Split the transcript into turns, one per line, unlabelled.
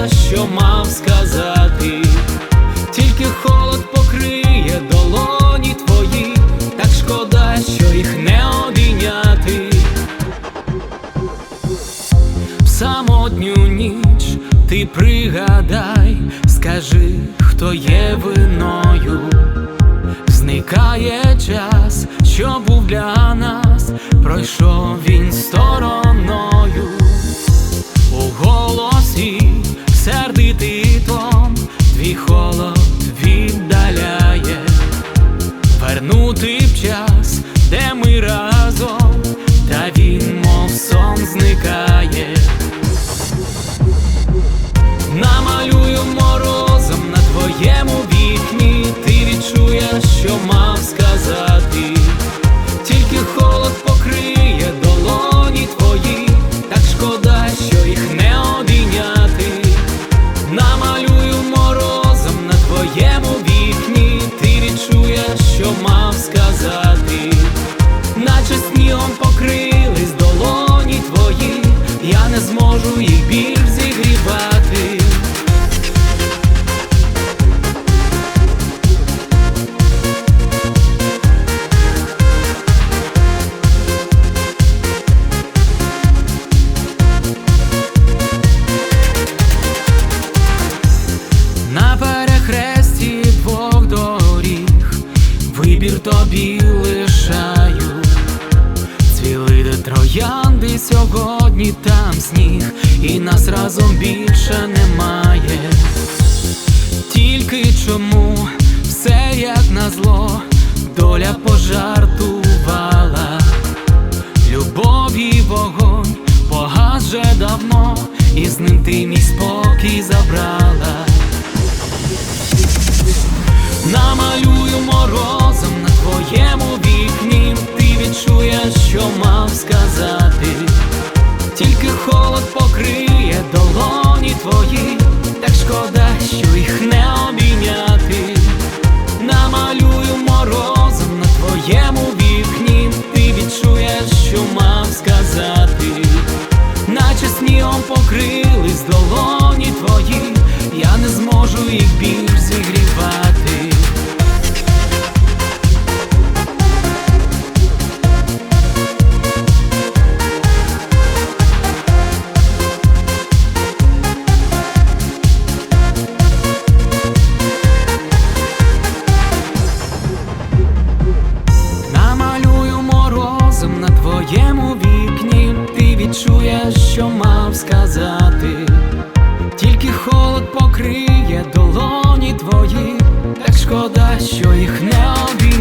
що мав сказати, тільки холод покриє долоні твої, так шкода, що їх не обійняти. В самотню ніч ти пригадай, скажи, хто є виною. Зникає час, що був для нас, пройшов він стороною. У голосі сердитий тон твій холод віддаляє. Вернути б час, де ми разом, та він мов сон зникає. Намалюю морозом на твоєму вікні, ти відчуєш, що мав сказати, тільки холод покриє долоні твої, так шкода, що їх не обійняти. Намалюю морозом на твоєму вікні, ти відчуєш, що мав сказати, наче снігом покрились долоні твої, я не зможу їх більш зігрівати. На перехресті двох доріг вибір тобі лишаю. Цвіли де троянди сьогодні, там сніг, і нас разом більше немає. Тільки чому все як назло доля пожартувала. Любов і вогонь погас вже давно, і з ним ти мій спокій забрала. Намалюю морозом на твоєму вікні, ти відчуєш, що мав сказати, тільки холод покриє долоні твої, так шкода, що їх не обійняти. Намалюю морозом на твоєму вікні, ти відчуєш, що мав сказати, наче снігом покрились долоні твої, я не зможу їх більш зігрівати. На твоєму вікні, ти відчуєш, що мав сказати, тільки холод покриє долоні твої, так шкода, що їх не обійняти.